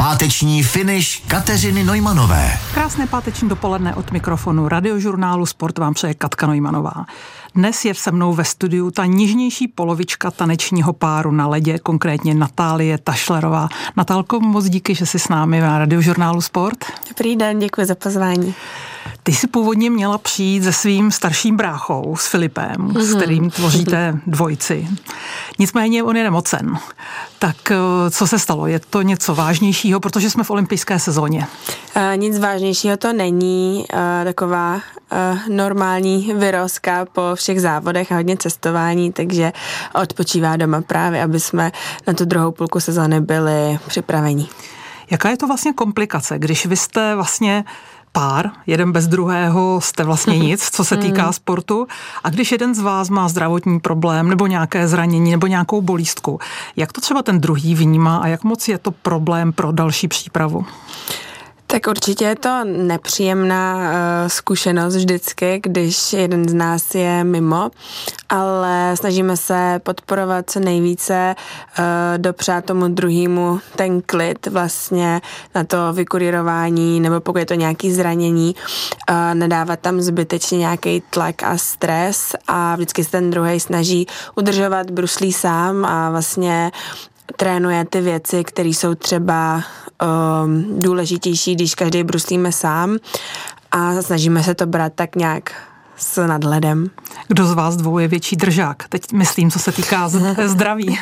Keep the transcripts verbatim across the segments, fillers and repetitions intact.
Páteční finish Kateřiny Neumanové. Krásné páteční dopoledne od mikrofonu Radiožurnálu Sport vám přeje Katka Neumannová. Dnes je se mnou ve studiu ta nižnější polovička tanečního páru na ledě, konkrétně Natálie Tašlerová. Natálko, moc díky, že jsi s námi na Radiožurnálu Sport. Dobrý den, děkuji za pozvání. Ty jsi původně měla přijít se svým starším bráchou, s Filipem, mm-hmm. s kterým tvoříte dvojici. Nicméně on je nemocen. Tak co se stalo? Je to něco vážnějšího, protože jsme v olympijské sezóně? Uh, nic vážnějšího to není. Uh, taková uh, normální vyrozka po všech závodech a hodně cestování, takže odpočívá doma právě, aby jsme na tu druhou půlku sezóny byli připraveni. Jaká je to vlastně komplikace, když vy jste vlastně pár, jeden bez druhého jste vlastně nic, co se týká sportu, a když jeden z vás má zdravotní problém nebo nějaké zranění nebo nějakou bolístku, jak to třeba ten druhý vnímá a jak moc je to problém pro další přípravu? Tak určitě je to nepříjemná uh, zkušenost vždycky, když jeden z nás je mimo, ale snažíme se podporovat co nejvíce, uh, dopřát tomu druhému ten klid vlastně na to vykurýrování, nebo pokud je to nějaké zranění, uh, nedávat tam zbytečně nějaký tlak a stres a vždycky se ten druhý snaží udržovat bruslí sám a vlastně trénuje ty věci, které jsou třeba um, důležitější, když každý bruslíme sám a snažíme se to brát tak nějak s nadhledem. Kdo z vás dvou je větší držák? Teď myslím, co se týká zdraví.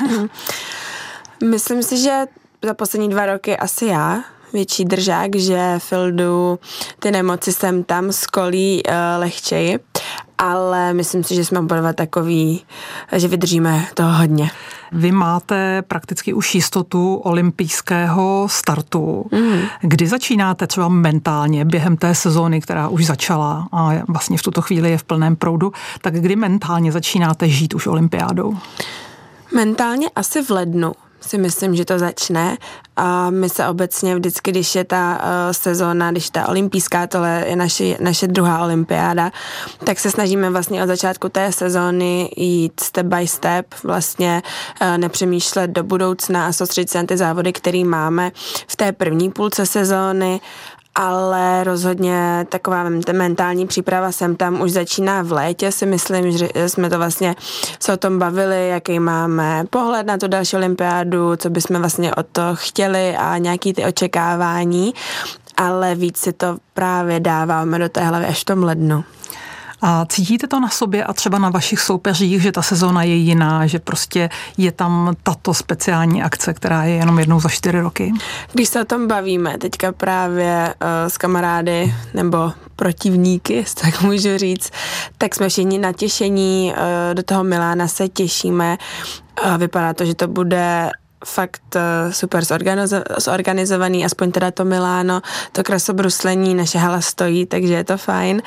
Myslím si, že za poslední dva roky asi já větší držák, že Fildu ty nemoci sem tam skolí uh, lehčeji, ale myslím si, že jsme oba dva takový, že vydržíme toho hodně. Vy máte prakticky už jistotu olympijského startu. Mm. Kdy začínáte třeba mentálně během té sezóny, která už začala a vlastně v tuto chvíli je v plném proudu, tak kdy mentálně začínáte žít už olympiádou? Mentálně asi v lednu si myslím, že to začne a my se obecně vždycky, když je ta uh, sezóna, když ta olympijská, tohle je naše, naše druhá olympiáda, tak se snažíme vlastně od začátku té sezóny jít step by step, vlastně uh, nepřemýšlet do budoucna a soustředit se na ty závody, které máme v té první půlce sezóny, ale rozhodně taková mentální příprava sem tam už začíná v létě, si myslím, že jsme to vlastně se o tom bavili, jaký máme pohled na tu další olympiádu, co bychom vlastně od toho chtěli a nějaký ty očekávání, ale víc si to právě dáváme do té hlavy až v tom lednu. A cítíte to na sobě a třeba na vašich soupeřích, že ta sezóna je jiná, že prostě je tam tato speciální akce, která je jenom jednou za čtyři roky? Když se o tom bavíme teďka právě uh, s kamarády nebo protivníky, tak můžu říct, tak jsme všichni natěšení, uh, do toho Milána se těšíme. Uh, vypadá to, že to bude fakt super zorganizovaný, aspoň teda to Miláno, to krasobruslení, naše hala stojí, takže je to fajn.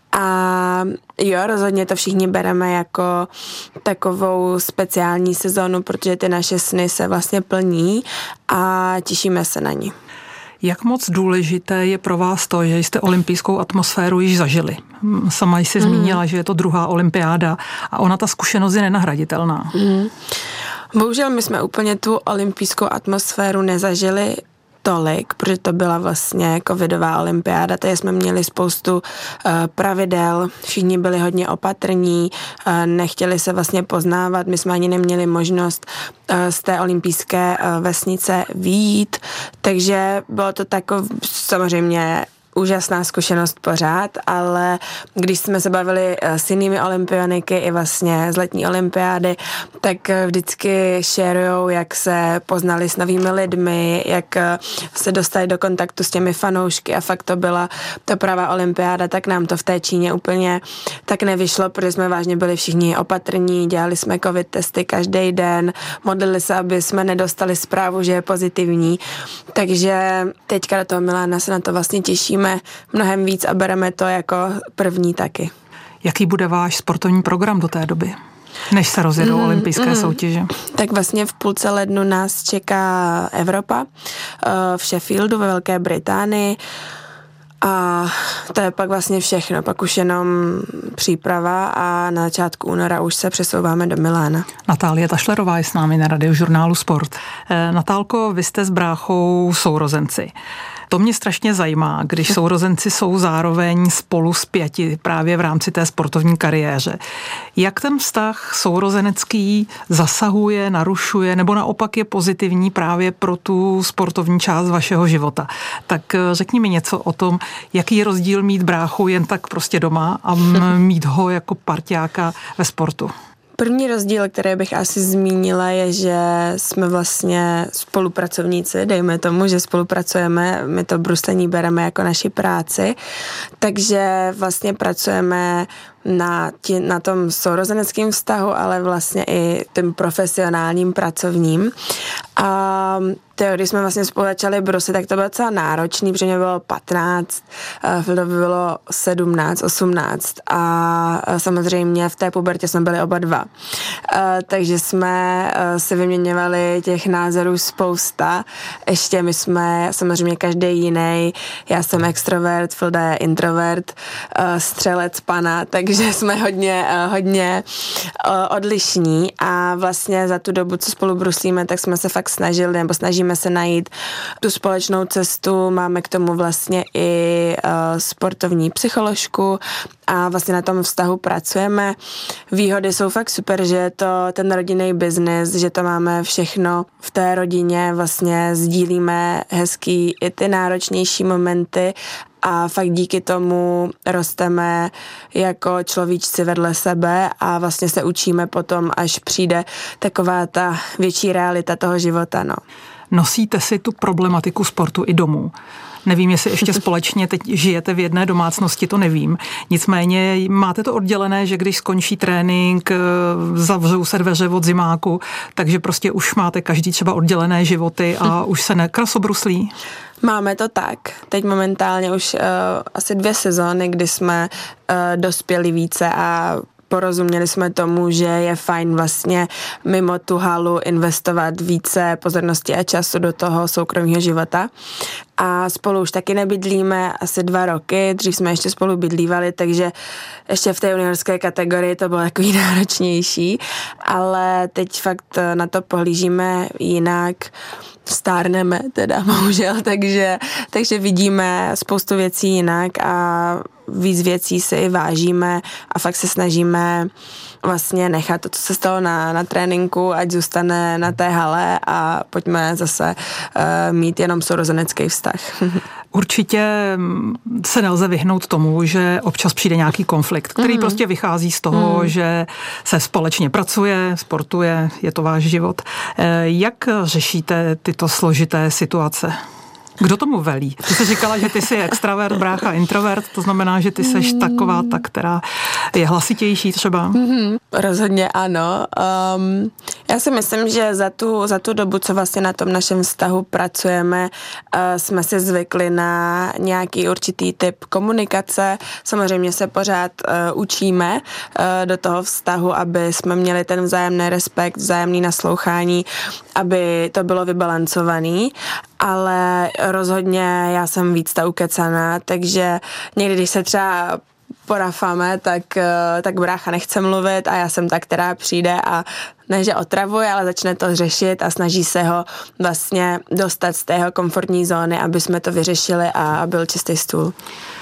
A jo, rozhodně to všichni bereme jako takovou speciální sezónu, protože ty naše sny se vlastně plní a těšíme se na ní. Jak moc důležité je pro vás to, že jste olympijskou atmosféru již zažili? Sama jsi mm. zmínila, že je to druhá olympiáda a ona ta zkušenost je nenahraditelná. Mm. Bohužel my jsme úplně tu olympijskou atmosféru nezažili tolik, protože to byla vlastně covidová olympiáda, tady jsme měli spoustu uh, pravidel, všichni byli hodně opatrní, uh, nechtěli se vlastně poznávat, my jsme ani neměli možnost uh, z té olympijské uh, vesnice vyjít, takže bylo to takové samozřejmě úžasná zkušenost pořád, ale když jsme se bavili s jinými olympioniky i vlastně z letní olympiády, tak vždycky šerujou, jak se poznali s novými lidmi, jak se dostali do kontaktu s těmi fanoušky a fakt to byla ta pravá olympiáda, tak nám to v té Číně úplně tak nevyšlo, protože jsme vážně byli všichni opatrní, dělali jsme covid testy každý den, modlili se, aby jsme nedostali zprávu, že je pozitivní, takže teďka do toho Milána se na to vlastně těšíme mnohem víc a bereme to jako první taky. Jaký bude váš sportovní program do té doby, než se rozjedou mm, olympijské mm. soutěže? Tak vlastně v půlce lednu nás čeká Evropa v Sheffieldu ve Velké Británii A to je pak vlastně všechno, pak už jenom příprava a na začátku února už se přesouváme do Milána. Natálie Tašlerová je s námi na Radiožurnálu Sport. E, Natálko, vy jste s bráchou sourozenci. To mě strašně zajímá, když sourozenci jsou zároveň spolu spjati právě v rámci té sportovní kariéře. Jak ten vztah sourozenecký zasahuje, narušuje nebo naopak je pozitivní právě pro tu sportovní část vašeho života? Tak řekni mi něco o tom, jaký je rozdíl mít bráchu jen tak prostě doma a mít ho jako parťáka ve sportu. První rozdíl, který bych asi zmínila, je, že jsme vlastně spolupracovníci, dejme tomu, že spolupracujeme, my to bruslení bereme jako naši práci, takže vlastně pracujeme na, tí, na tom sourozeneckém vztahu, ale vlastně i tím profesionálním pracovním. A tyjo, když jsme vlastně spolu začali bruslit, tak to bylo docela náročný, protože mě bylo patnáct, Fildovi bylo sedmnáct, osmnáct a samozřejmě v té pubertě jsme byli oba dva. Takže jsme si vyměňovali těch názorů spousta. Ještě my jsme samozřejmě každý jiný. Já jsem extrovert, Filda je introvert, střelec pana, takže jsme hodně, hodně odlišní a vlastně za tu dobu, co spolu bruslíme, tak jsme se fakt snažili, nebo snažíme se najít tu společnou cestu. Máme k tomu vlastně i uh, sportovní psycholožku a vlastně na tom vztahu pracujeme. Výhody jsou fakt super, že je to ten rodinný biznis, že to máme všechno v té rodině, vlastně sdílíme hezký i ty náročnější momenty a fakt díky tomu rosteme jako človíčci vedle sebe a vlastně se učíme potom, až přijde taková ta větší realita toho života. No. Nosíte si tu problematiku sportu i domů? Nevím, jestli ještě společně teď žijete v jedné domácnosti, to nevím. Nicméně máte to oddělené, že když skončí trénink, zavřou se dveře od zimáku, takže prostě už máte každý třeba oddělené životy a už se nekrasobruslí? Máme to tak. Teď momentálně už uh, asi dvě sezóny, kdy jsme uh, dospěli více a porozuměli jsme tomu, že je fajn vlastně mimo tu halu investovat více pozornosti a času do toho soukromého života. A spolu už taky nebydlíme asi dva roky, dřív jsme ještě spolu bydlívali, takže ještě v té juniorské kategorii to bylo takový náročnější, ale teď fakt na to pohlížíme jinak, stárneme teda bohužel, takže, takže vidíme spoustu věcí jinak a víc věcí si i vážíme a fakt se snažíme vlastně nechat to, co se stalo na, na tréninku, ať zůstane na té hale a pojďme zase uh, mít jenom sourozenecký vztah. Určitě se nelze vyhnout tomu, že občas přijde nějaký konflikt, který mm. prostě vychází z toho, mm. že se společně pracuje, sportuje, je to váš život. Jak řešíte tyto složité situace? Kdo tomu velí? Ty jsi říkala, že ty jsi extravert, brácha introvert, to znamená, že ty seš taková ta, která je hlasitější třeba? Mm-hmm, rozhodně ano. Um, já si myslím, že za tu, za tu dobu, co vlastně na tom našem vztahu pracujeme, uh, jsme si zvykli na nějaký určitý typ komunikace. Samozřejmě se pořád uh, učíme uh, do toho vztahu, aby jsme měli ten vzájemný respekt, vzájemný naslouchání, aby to bylo vybalancovaný, ale rozhodně já jsem víc ta ukecaná, takže někdy, když se třeba porafáme, tak, tak brácha nechce mluvit a já jsem ta, která přijde a ne, že otravuje, ale začne to řešit a snaží se ho vlastně dostat z té jeho komfortní zóny, aby jsme to vyřešili a byl čistý stůl.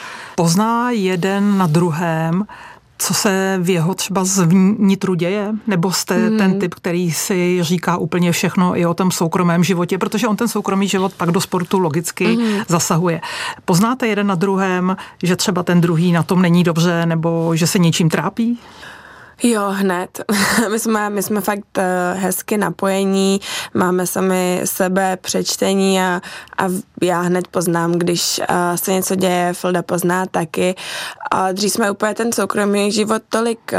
Pozná jeden na druhém, co se v jeho třeba zvnitru děje? Nebo jste hmm. ten typ, který si říká úplně všechno i o tom soukromém životě, protože on ten soukromý život pak do sportu logicky hmm. zasahuje. Poznáte jeden na druhém, že třeba ten druhý na tom není dobře, nebo že se něčím trápí? Jo, hned. My jsme, my jsme fakt hezky napojení, máme sami sebe přečtení a, a já hned poznám, když se něco děje, Filda pozná taky. A dřív jsme úplně ten soukromý život tolik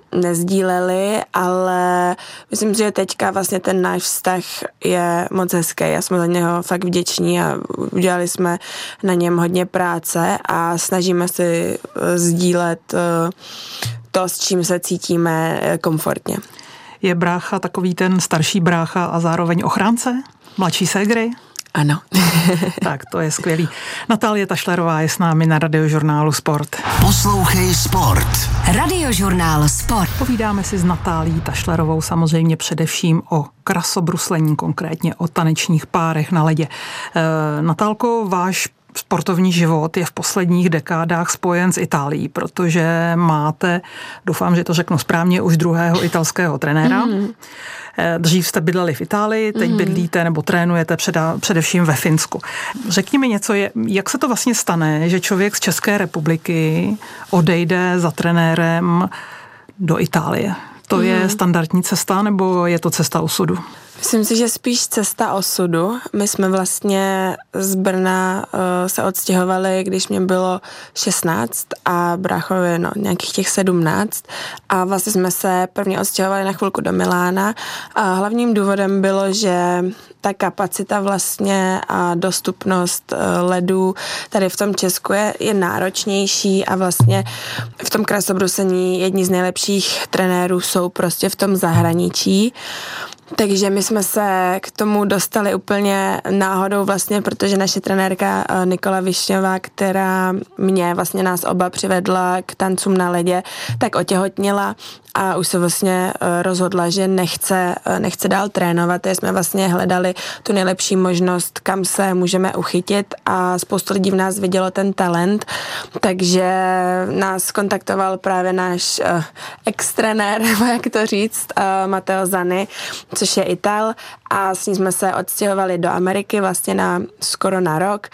nezdíleli, ale myslím, že teďka vlastně ten náš vztah je moc hezký. Já jsme za něho fakt vděční a udělali jsme na něm hodně práce a snažíme si sdílet to, s čím se cítíme komfortně. Je brácha takový ten starší brácha a zároveň ochránce? Mladší ségry? Ano. Tak to je skvělý. Natálie Tašlerová je s námi na Radiožurnálu Sport. Poslouchej Sport. Radiožurnál Sport. Povídáme si s Natálií Tašlerovou samozřejmě především o krasobruslení, konkrétně o tanečních párech na ledě. E, Natálko, váš sportovní život je v posledních dekádách spojen s Itálií, protože máte, doufám, že to řeknu správně, už druhého italského trenéra. Mm. Dřív jste bydleli v Itálii, teď mm. bydlíte nebo trénujete předa, především ve Finsku. Řekni mi něco, jak se to vlastně stane, že člověk z České republiky odejde za trenérem do Itálie? To mm. je standardní cesta nebo je to cesta osudu? Myslím si, že spíš cesta osudu. My jsme vlastně z Brna uh, se odstěhovali, když mě bylo šestnáct a bráchovi no, nějakých těch sedmnáct. A vlastně jsme se prvně odstěhovali na chvilku do Milána. A hlavním důvodem bylo, že ta kapacita vlastně a dostupnost uh, ledů tady v tom Česku je, je náročnější a vlastně v tom krasobruslení jedni z nejlepších trenérů jsou prostě v tom zahraničí. Takže my jsme se k tomu dostali úplně náhodou vlastně, protože naše trenérka Nikola Višňová, která mě vlastně nás oba přivedla k tancům na ledě, tak otěhotněla a už se vlastně rozhodla, že nechce, nechce dál trénovat. Takže jsme vlastně hledali tu nejlepší možnost, kam se můžeme uchytit a spoustu lidí v nás vidělo ten talent, takže nás kontaktoval právě náš uh, ex-trenér, jak to říct, uh, Matteo Zanni, což je Ital, a s ním jsme se odstěhovali do Ameriky vlastně na skoro na rok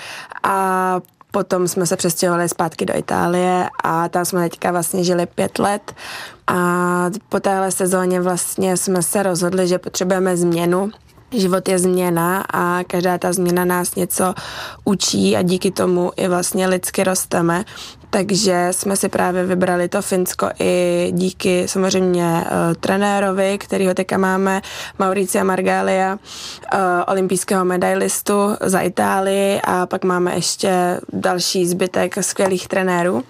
a potom jsme se přestěhovali zpátky do Itálie a tam jsme teďka vlastně žili pět let a po téhle sezóně vlastně jsme se rozhodli, že potřebujeme změnu. Život je změna a každá ta změna nás něco učí a díky tomu i vlastně lidsky rosteme. Takže jsme si právě vybrali to Finsko i díky samozřejmě uh, trenérovi, kterýho teďka máme, Mauricia Margalia, uh, olympijského medailistu za Itálii a pak máme ještě další zbytek skvělých trenérů.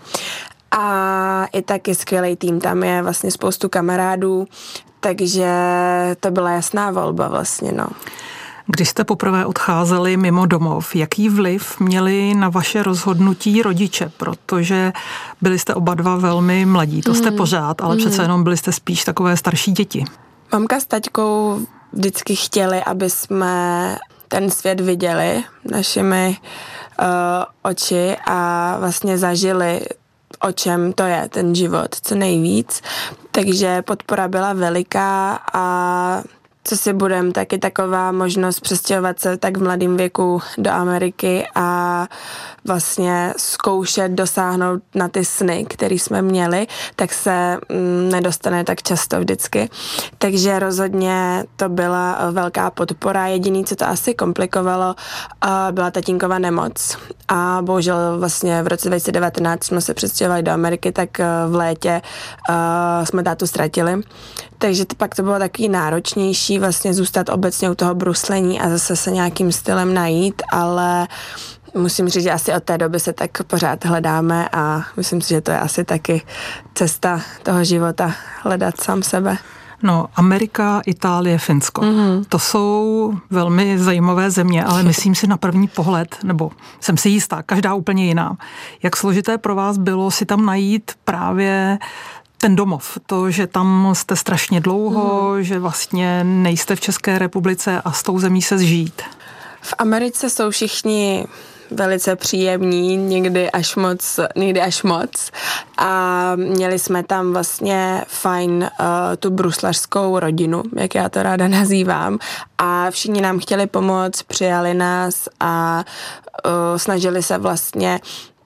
A i taky skvělý tým, tam je vlastně spoustu kamarádů, takže to byla jasná volba vlastně, no. Když jste poprvé odcházeli mimo domov, jaký vliv měli na vaše rozhodnutí rodiče? Protože byli jste oba dva velmi mladí, to jste mm. pořád, ale mm. přece jenom byli jste spíš takové starší děti. Mamka s taťkou vždycky chtěli, aby jsme ten svět viděli našimi uh, oči a vlastně zažili, o čem to je ten život, co nejvíc. Takže podpora byla veliká a co si budem, taky taková možnost přestěhovat se tak v mladém věku do Ameriky a vlastně zkoušet dosáhnout na ty sny, které jsme měli, tak se mm, nedostane tak často vždycky. Takže rozhodně to byla velká podpora. Jediný, co to asi komplikovalo, byla tatínková nemoc. A bohužel vlastně v roce dva tisíce devatenáct jsme se přestěhovali do Ameriky, tak v létě uh, jsme tátu ztratili. Takže to pak to bylo takový náročnější vlastně zůstat obecně u toho bruslení a zase se nějakým stylem najít, ale musím říct, že asi od té doby se tak pořád hledáme a myslím si, že to je asi taky cesta toho života, hledat sám sebe. No, Amerika, Itálie, Finsko. Mm-hmm. To jsou velmi zajímavé země, ale myslím si na první pohled, nebo jsem si jistá, každá úplně jiná. Jak složité pro vás bylo si tam najít právě ten domov, to, že tam jste strašně dlouho, mm. že vlastně nejste v České republice a s tou zemí se zžít? V Americe jsou všichni velice příjemní, někdy až moc, někdy až moc. A měli jsme tam vlastně fajn uh, tu bruslařskou rodinu, jak já to ráda nazývám. A všichni nám chtěli pomoct, přijali nás a uh, snažili se vlastně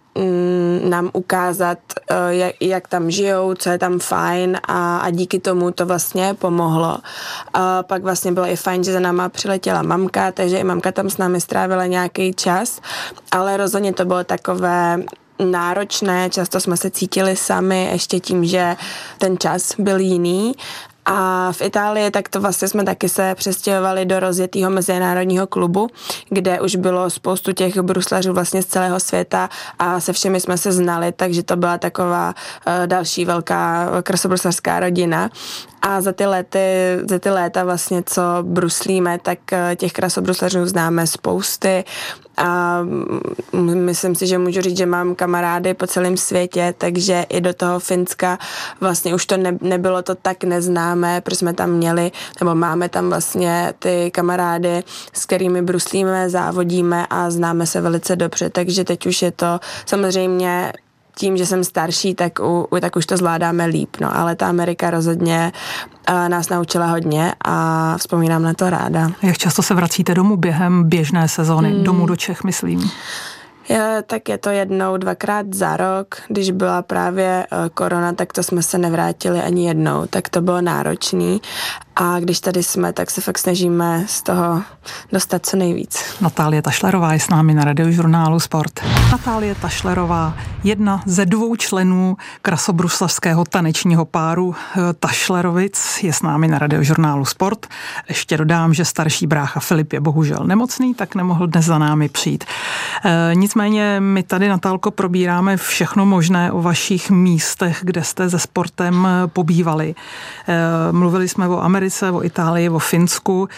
nám ukázat, jak, jak tam žijou, co je tam fajn a, a díky tomu to vlastně pomohlo. A pak vlastně bylo i fajn, že za náma přiletěla mamka, takže i mamka tam s námi strávila nějaký čas, ale rozhodně to bylo takové náročné, často jsme se cítili sami ještě tím, že ten čas byl jiný A v Itálii tak to vlastně jsme taky se přestěhovali do rozjetého mezinárodního klubu, kde už bylo spoustu těch bruslařů vlastně z celého světa a se všemi jsme se znali, takže to byla taková uh, další velká krasobruslařská rodina. A za ty, lety, za ty léta vlastně, co bruslíme, tak těch krasobruslařů známe spousty a myslím si, že můžu říct, že mám kamarády po celém světě, takže i do toho Finska vlastně už to ne, nebylo to tak neznámé, protože jsme tam měli, nebo máme tam vlastně ty kamarády, s kterými bruslíme, závodíme a známe se velice dobře, takže teď už je to samozřejmě tím, že jsem starší, tak, u, tak už to zvládáme líp, no, ale ta Amerika rozhodně uh, nás naučila hodně a vzpomínám na to ráda. Jak často se vracíte domů během běžné sezóny, hmm. domů do Čech, myslím? Je, tak je to jednou, dvakrát za rok. Když byla právě uh, korona, tak to jsme se nevrátili ani jednou, tak to bylo náročný. A když tady jsme, tak se fakt snažíme z toho dostat co nejvíc. Natálie Tašlerová je s námi na Radiožurnálu Sport. Natálie Tašlerová, jedna ze dvou členů krasobruslařského tanečního páru Tašlerovic, je s námi na Radiožurnálu Sport. Ještě dodám, že starší brácha Filip je bohužel nemocný, tak nemohl dnes za námi přijít. E, nicméně my tady, Natálko, probíráme všechno možné o vašich místech, kde jste se sportem pobývali. E, mluvili jsme o Americe, o Itálii, o Finsku.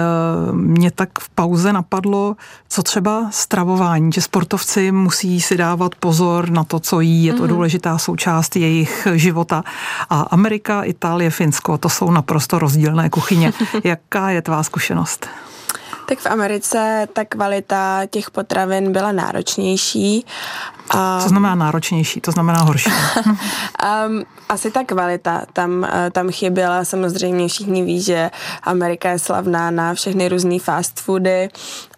Mě tak v pauze napadlo, co třeba stravování, že sportovci musí si dávat pozor na to, co jí, je to mm-hmm. důležitá součást jejich života. A Amerika, Itálie, Finsko, to jsou naprosto rozdílné kuchyně. Jaká je tvá zkušenost? Tak v Americe ta kvalita těch potravin byla náročnější. A... Co znamená náročnější? To znamená horší. um, asi ta kvalita. Tam, tam chyběla. Samozřejmě všichni ví, že Amerika je slavná na všechny různý fast foody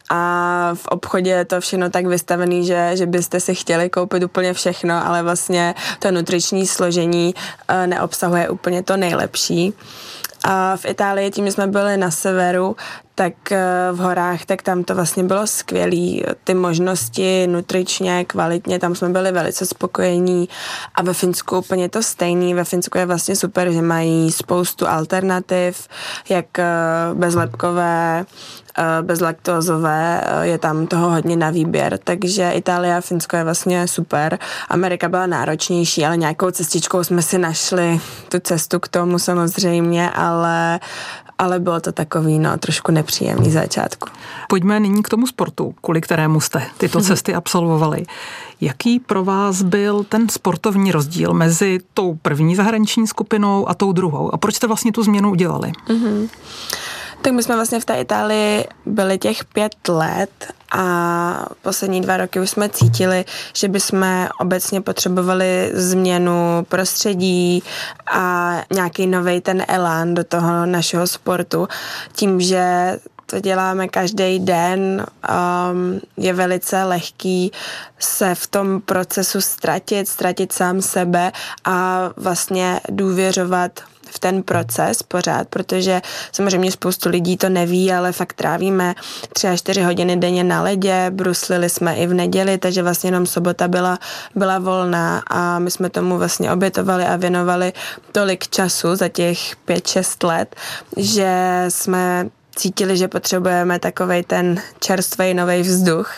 a v obchodě je to všechno tak vystavený, že, že byste si chtěli koupit úplně všechno, ale vlastně to nutriční složení uh, neobsahuje úplně to nejlepší. A v Itálii, tím, že jsme byli na severu, tak v horách, tak tam to vlastně bylo skvělý. Ty možnosti nutričně, kvalitně, tam jsme byli velice spokojení a ve Finsku úplně to stejný. Ve Finsku je vlastně super, že mají spoustu alternativ, jak bezlepkové, bezlaktózové, je tam toho hodně na výběr, takže Itálie a Finsko je vlastně super. Amerika byla náročnější, ale nějakou cestičkou jsme si našli tu cestu k tomu samozřejmě, ale ale bylo to takový, no, trošku nepříjemný začátku. Pojďme nyní k tomu sportu, kvůli kterému jste tyto cesty absolvovali. Jaký pro vás byl ten sportovní rozdíl mezi tou první zahraniční skupinou a tou druhou? A proč jste vlastně tu změnu udělali? Mm-hmm. Tak my jsme vlastně v té Itálii byli těch pět let a poslední dva roky už jsme cítili, že bychom obecně potřebovali změnu prostředí a nějaký novej ten elán do toho našeho sportu. Tím, že to děláme každý den, um, je velice lehký se v tom procesu ztratit, ztratit sám sebe a vlastně důvěřovat v ten proces pořád, protože samozřejmě spoustu lidí to neví, ale fakt trávíme tři až čtyři hodiny denně na ledě, bruslili jsme i v neděli, takže vlastně jenom sobota byla, byla volná a my jsme tomu vlastně obětovali a věnovali tolik času za těch pět šest let, že jsme cítili, že potřebujeme takovej ten čerstvej novej vzduch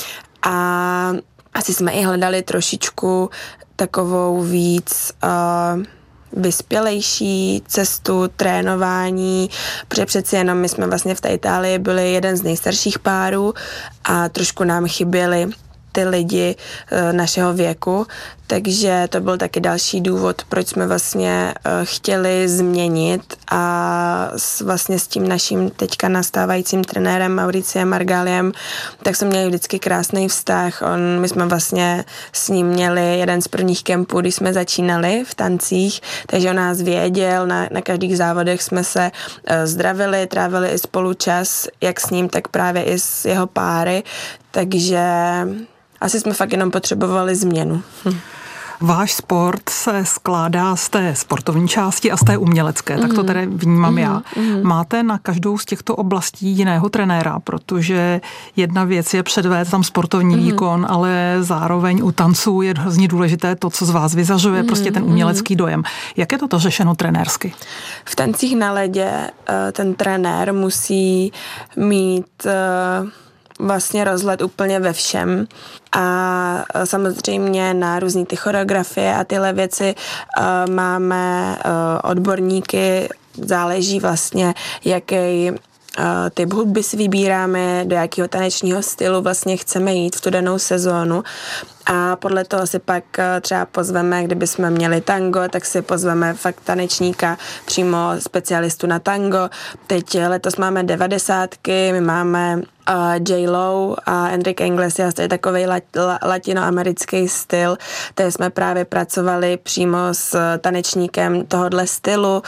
a asi jsme i hledali trošičku takovou víc uh, vyspělejší cestu trénování, protože přeci jenom my jsme vlastně v té Itálii byli jeden z nejstarších párů a trošku nám chyběli ty lidi našeho věku, takže to byl taky další důvod, proč jsme vlastně chtěli změnit a s, vlastně s tím naším teďka nastávajícím trenérem Mauriciem Margaliem, tak jsme měli vždycky krásný vztah. On, my jsme vlastně s ním měli jeden z prvních kempů, když jsme začínali v tancích, takže on nás věděl, na, na každých závodech jsme se zdravili, trávili i spolu čas, jak s ním, tak právě i s jeho páry, takže asi jsme fakt jenom potřebovali změnu. Hm. Váš sport se skládá z té sportovní části a z té umělecké, mm. tak to tedy vnímám mm. já. Mm. Máte na každou z těchto oblastí jiného trenéra, protože jedna věc je předvést tam sportovní mm. výkon, ale zároveň u tanců je hrozně důležité to, co z vás vyzařuje, mm. prostě ten umělecký mm. dojem. Jak je toto řešeno trenérsky? V tancích na ledě ten trenér musí mít vlastně rozhled úplně ve všem a samozřejmě na různý ty choreografie a tyhle věci uh, máme uh, odborníky, záleží vlastně, jaký Uh, typ hudby si vybíráme, do jakého tanečního stylu vlastně chceme jít v tu danou sezónu a podle toho si pak uh, třeba pozveme, kdyby jsme měli tango, tak si pozveme fakt tanečníka, přímo specialistu na tango. Teď letos máme devadesátky, my máme uh, J-Lo a Enrique Iglesias, to je takovej lat, la, latinoamerický styl, tady jsme právě pracovali přímo s tanečníkem tohodle stylu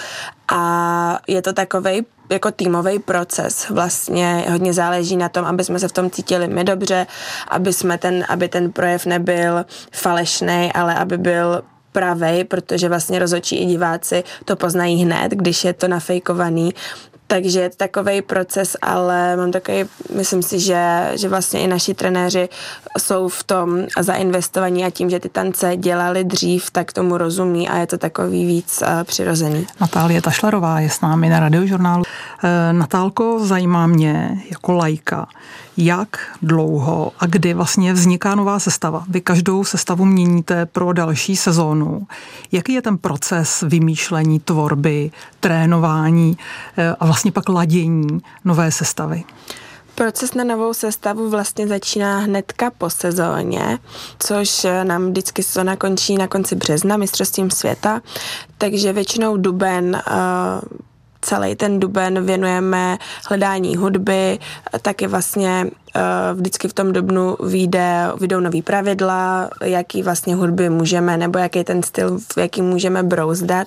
a je to takovej jako týmový proces. Vlastně hodně záleží na tom, aby jsme se v tom cítili my dobře, aby jsme ten, aby ten projev nebyl falešný, ale aby byl pravej, protože vlastně rozhodčí i diváci to poznají hned, když je to nafejkovaný. Takže je to takovej proces, ale mám takový, myslím si, že, že vlastně i naši trenéři jsou v tom zainvestovaní a tím, že ty tance dělali dřív, tak tomu rozumí a je to takový víc uh, přirozený. Natálie Tašlerová je s námi na Radiožurnálu. E, Natálko, zajímá mě jako laika, jak dlouho a kdy vlastně vzniká nová sestava. Vy každou sestavu měníte pro další sezónu. Jaký je ten proces vymýšlení, tvorby, trénování a vlastně pak ladění nové sestavy? Proces na novou sestavu vlastně začíná hnedka po sezóně, což nám vždycky sezóna končí na konci března mistrovstvím světa, takže většinou duben uh, celý ten duben věnujeme hledání hudby, taky vlastně uh, vždycky v tom dubnu vyjde, vyjdou nový pravidla, jaký vlastně hudby můžeme, nebo jaký ten styl, v jaký můžeme brouzdat.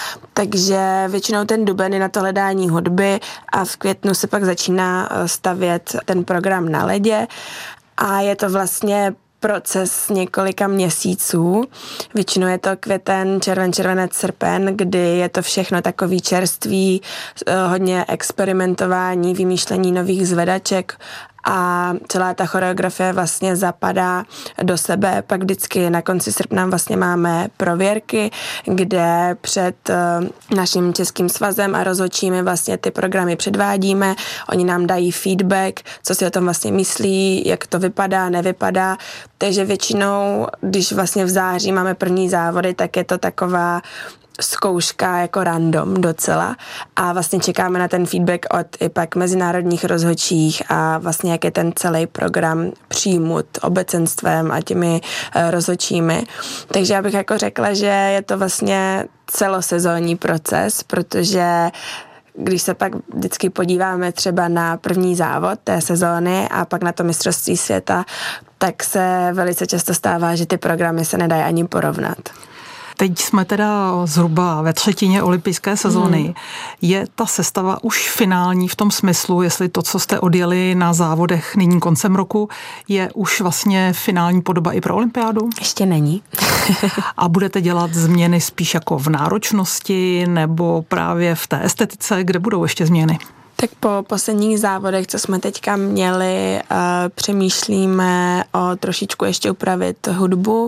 Takže většinou ten duben je na to hledání hudby a v květnu se pak začíná stavět ten program na ledě a je to vlastně proces několika měsíců. Většinou je to květen, červen, červenec, srpen, kdy je to všechno takový čerství, hodně experimentování, vymýšlení nových zvedaček a celá ta choreografie vlastně zapadá do sebe. Pak vždycky na konci srpna vlastně máme prověrky, kde před naším českým svazem a rozhodčími vlastně ty programy předvádíme. Oni nám dají feedback, co si o tom vlastně myslí, jak to vypadá, nevypadá. Takže většinou, když vlastně v září máme první závody, tak je to taková zkouška jako random docela a vlastně čekáme na ten feedback od i pak mezinárodních rozhodčích a vlastně jak je ten celý program přijmut obecenstvem a těmi uh, rozhodčími. Takže já bych jako řekla, že je to vlastně celosezónní proces, protože když se pak vždycky podíváme třeba na první závod té sezóny a pak na to mistrovství světa, tak se velice často stává, že ty programy se nedají ani porovnat. Teď jsme teda zhruba ve třetině olympijské sezóny. Hmm. Je ta sestava už finální v tom smyslu, jestli to, co jste odjeli na závodech nyní koncem roku, je už vlastně finální podoba i pro olympiádu? Ještě není. A budete dělat změny spíš jako v náročnosti nebo právě v té estetice, kde budou ještě změny? Tak po posledních závodech, co jsme teďka měli, uh, přemýšlíme o trošičku ještě upravit hudbu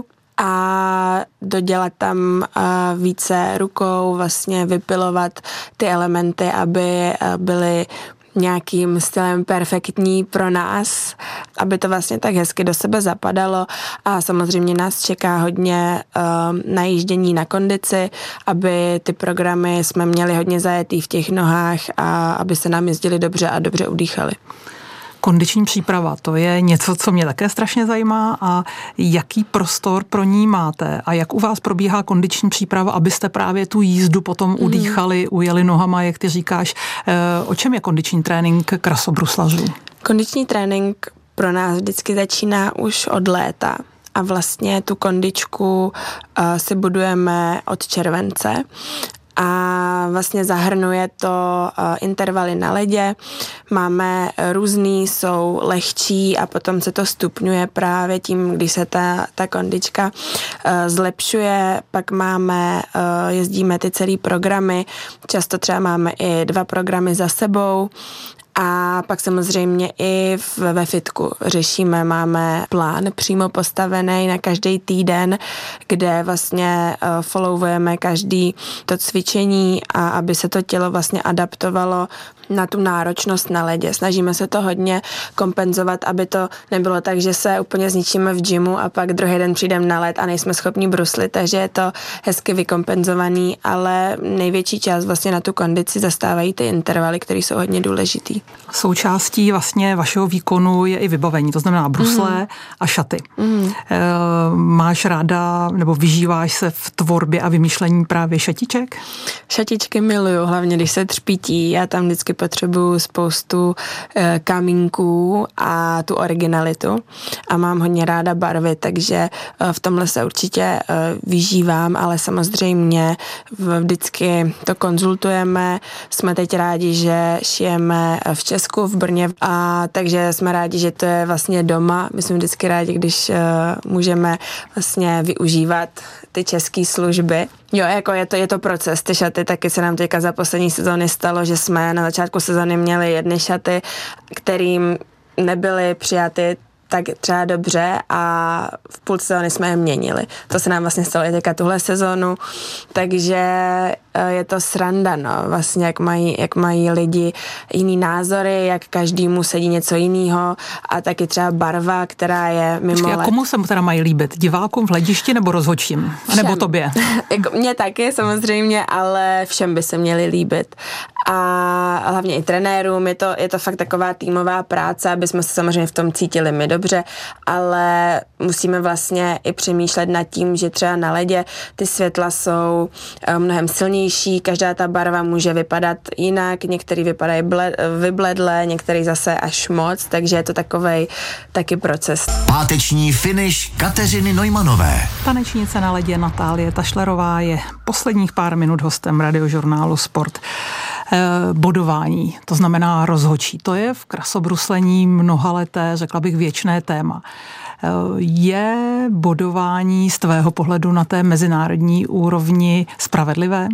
a dodělat tam uh, více rukou, vlastně vypilovat ty elementy, aby uh, byly nějakým stylem perfektní pro nás, aby to vlastně tak hezky do sebe zapadalo a samozřejmě nás čeká hodně uh, najíždění na kondici, aby ty programy jsme měli hodně zajetý v těch nohách a aby se nám jezdili dobře a dobře udýchali. Kondiční příprava, to je něco, co mě také strašně zajímá a jaký prostor pro ní máte a jak u vás probíhá kondiční příprava, abyste právě tu jízdu potom udýchali, ujeli nohama, jak ty říkáš. O čem je kondiční trénink krasobruslařů? Kondiční trénink pro nás vždycky začíná už od léta a vlastně tu kondičku uh, si budujeme od července. a vlastně zahrnuje to intervaly na ledě. Máme různý, jsou lehčí a potom se to stupňuje právě tím, když se ta, ta kondička zlepšuje. Pak máme, jezdíme ty celý programy, často třeba máme i dva programy za sebou. A pak samozřejmě i ve fitku řešíme, máme plán přímo postavený na každý týden, kde vlastně followujeme každý to cvičení a aby se to tělo vlastně adaptovalo na tu náročnost na ledě. Snažíme se to hodně kompenzovat, aby to nebylo tak, že se úplně zničíme v gymu a pak druhý den přijdeme na led a nejsme schopni bruslit, takže je to hezky vykompenzovaný, ale největší část vlastně na tu kondici zastávají ty intervaly, které jsou hodně důležitý. Součástí vlastně vašeho výkonu je i vybavení, to znamená brusle mm. a šaty. Mm. E, máš ráda nebo vyžíváš se v tvorbě a vymýšlení právě šatiček? Šatičky miluju, hlavně když se třpítí. Já tam vždycky potřebuju spoustu e, kamínků a tu originalitu a mám hodně ráda barvy, takže e, v tomhle se určitě e, vyžívám, ale samozřejmě vždycky to konzultujeme. Jsme teď rádi, že šijeme v Česku, v Brně, a takže jsme rádi, že to je vlastně doma. My jsme vždycky rádi, když uh, můžeme vlastně využívat ty české služby. Jo, jako je to, je to proces, ty šaty, taky se nám teďka za poslední sezóny stalo, že jsme na začátku sezóny měli jedny šaty, kterým nebyly přijaty tak třeba dobře a v půl sezóny jsme je měnili. To se nám vlastně stalo i teďka tuhle sezónu, takže je to sranda, no, vlastně jak mají, jak mají lidi jiný názory, jak každému sedí něco jiného a taky třeba barva, která je mimo Počkej, let. A komu se mu teda mají líbit? Divákům v hledišti nebo rozhodčím? A nebo tobě? Jako mně taky samozřejmě, ale všem by se měli líbit. A hlavně i trenérům, je to, je to fakt taková týmová práce, aby jsme se samozřejmě v tom cítili my dobře, ale musíme vlastně i přemýšlet nad tím, že třeba na ledě ty světla jsou mnohem silnější, každá ta barva může vypadat jinak, některý vypadají bled, vybledle, některý zase až moc, takže je to takovej taky proces. Páteční finish Kateřiny Neumanové. Tanečnice na ledě Natálie Tašlerová je posledních pár minut hostem Radiožurnálu Sport. Bodování, to znamená rozhodčí. To je v krasobruslení mnohaleté, řekla bych, věčné téma. Je bodování z tvého pohledu na té mezinárodní úrovni spravedlivé?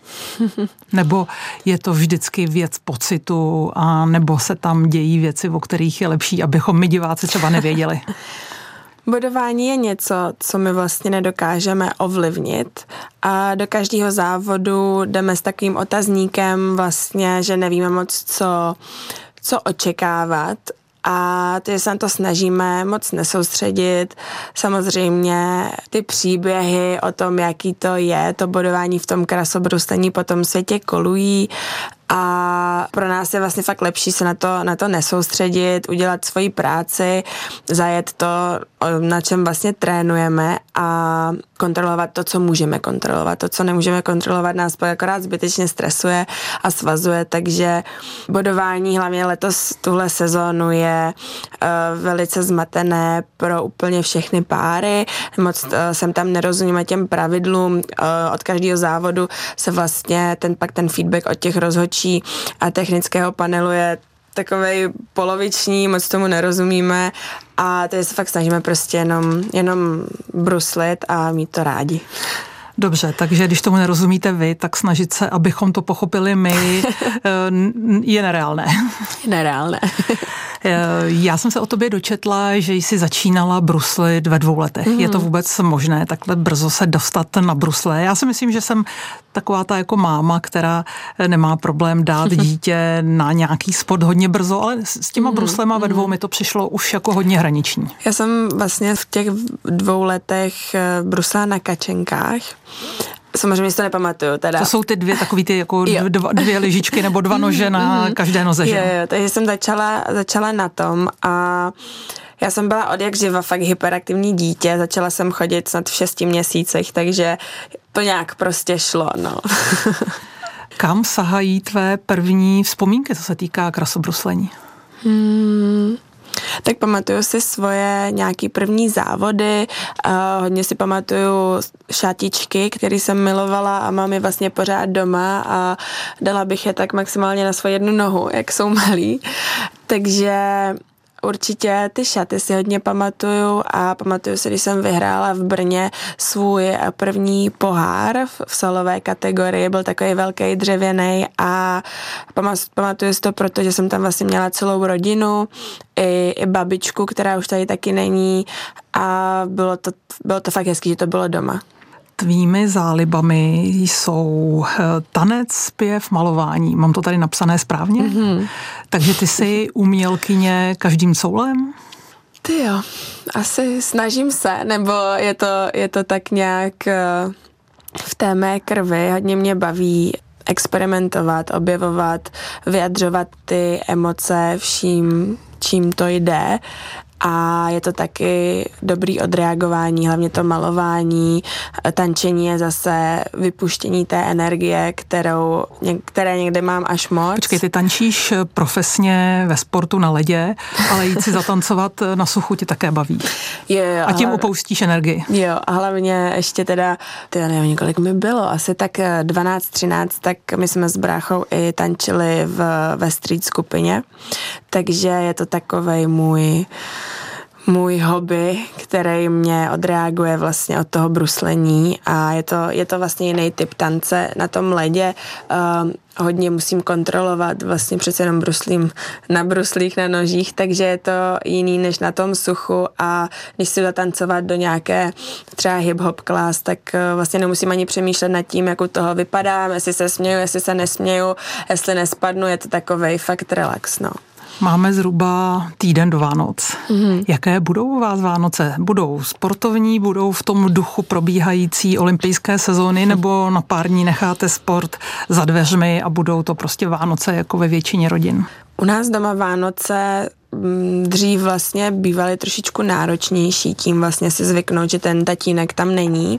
Nebo je to vždycky věc pocitu a nebo se tam dějí věci, o kterých je lepší, abychom my diváci třeba nevěděli? Bodování je něco, co my vlastně nedokážeme ovlivnit a do každého závodu jdeme s takovým otazníkem vlastně, že nevíme moc, co, co očekávat. A takže se na to snažíme moc nesoustředit. Samozřejmě ty příběhy o tom, jaký to je, to bodování v tom krasobruslení po tom světě kolují a pro nás je vlastně fakt lepší se na to, na to nesoustředit, udělat svoji práci, zajet to, na čem vlastně trénujeme a kontrolovat to, co můžeme kontrolovat. To, co nemůžeme kontrolovat, nás akorát zbytečně stresuje a svazuje, takže bodování hlavně letos tuhle sezónu je uh, velice zmatené pro úplně všechny páry. Moc uh, jsem tam nerozumíme těm pravidlům. Uh, od každého závodu se vlastně ten pak ten feedback od těch rozhodčí a technického panelu je takovej poloviční, moc tomu nerozumíme a tady se fakt snažíme prostě jenom, jenom bruslit a mít to rádi. Dobře, takže když tomu nerozumíte vy, tak snažit se, abychom to pochopili my, je nereálné. Nereálné. Já jsem se o tobě dočetla, že jsi začínala bruslit ve dvou letech. Mm. Je to vůbec možné takhle brzo se dostat na brusle? Já si myslím, že jsem taková ta jako máma, která nemá problém dát dítě na nějaký sport hodně brzo, ale s těma mm. bruslema ve dvou mi to přišlo už jako hodně hraniční. Já jsem vlastně v těch dvou letech brusla na kačenkách. Samozřejmě si to nepamatuju. Teda. To jsou ty dvě takový ty jako dva, dvě lyžičky nebo dva nože na každé noze. Jo, jo, takže jsem začala, začala na tom a já jsem byla od jak živa fakt hyperaktivní dítě, začala jsem chodit snad v šesti měsících, takže to nějak prostě šlo, no. Kam sahají tvé první vzpomínky, co se týká krasobruslení? Hmm. Tak pamatuju si svoje nějaký první závody, a hodně si pamatuju šatičky, které jsem milovala a mám je vlastně pořád doma a dala bych je tak maximálně na svoji jednu nohu, jak jsou malí. Takže určitě ty šaty si hodně pamatuju a pamatuju si, když jsem vyhrála v Brně svůj první pohár v solové kategorii, byl takový velký dřevěný a pamatuju si to, protože jsem tam vlastně měla celou rodinu i, i babičku, která už tady taky není a bylo to, bylo to fakt hezký, že to bylo doma. Tvými zálibami jsou tanec, zpěv, malování. Mám to tady napsané správně? Mm-hmm. Takže ty jsi umělkyně každým soulem? Ty jo, asi snažím se, nebo je to, je to tak nějak v té mé krvi. Hodně mě baví experimentovat, objevovat, vyjadřovat ty emoce vším, čím to jde. A je to taky dobrý odreagování, hlavně to malování, tančení je zase vypuštění té energie, kterou, které někde mám až moc. Počkej, ty tančíš profesně ve sportu na ledě, ale jít si zatancovat na suchu tě také baví. Jo, jo, a tím hlavně, upouštíš energii. Jo, a hlavně ještě teda, teda nevím, kolik mi bylo, asi tak dvanáct třináct, tak my jsme s bráchou i tančili v, ve street skupině, takže je to takovej můj můj hobby, který mě odreaguje vlastně od toho bruslení a je to, je to vlastně jiný typ tance na tom ledě. Um, hodně musím kontrolovat, vlastně přece jenom bruslím na bruslích, na nožích, takže je to jiný než na tom suchu a když si zatancovat do nějaké třeba hip-hop class, tak vlastně nemusím ani přemýšlet nad tím, jak u toho vypadám, jestli se směju, jestli se nesměju, jestli nespadnu, je to takovej fakt relax, no. Máme zhruba týden do Vánoc. Mm-hmm. Jaké budou u vás Vánoce? Budou sportovní, budou v tom duchu probíhající olympijské sezóny, nebo na pár dní necháte sport za dveřmi a budou to prostě Vánoce jako ve většině rodin? U nás doma Vánoce dřív vlastně bývaly trošičku náročnější, tím vlastně si zvyknout, že ten tatínek tam není,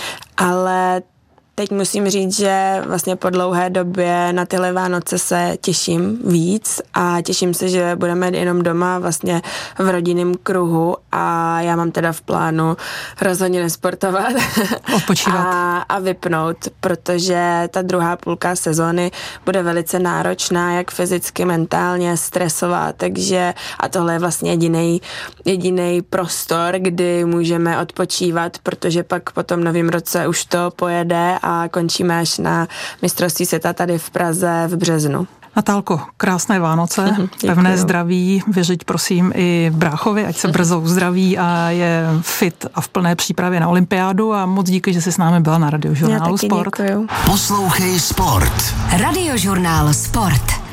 ale teď musím říct, že vlastně po dlouhé době na tyhle Vánoce se těším víc a těším se, že budeme jenom doma vlastně v rodinném kruhu a já mám teda v plánu rozhodně nesportovat odpočívat a, a vypnout, protože ta druhá půlka sezóny bude velice náročná, jak fyzicky, mentálně, stresová, takže a tohle je vlastně jedinej, jedinej prostor, kdy můžeme odpočívat, protože pak po tom novém roce už to pojede a končíme až na mistrovství světa tady v Praze v březnu. Natálko, krásné Vánoce, pevné zdraví, vyřiď prosím i bráchovi, ať se brzo uzdraví a je fit a v plné přípravě na olympiádu a moc díky, že jsi s námi byla na Radiožurnálu Sport. Děkuju. Poslouchej Sport. Radiožurnál Sport.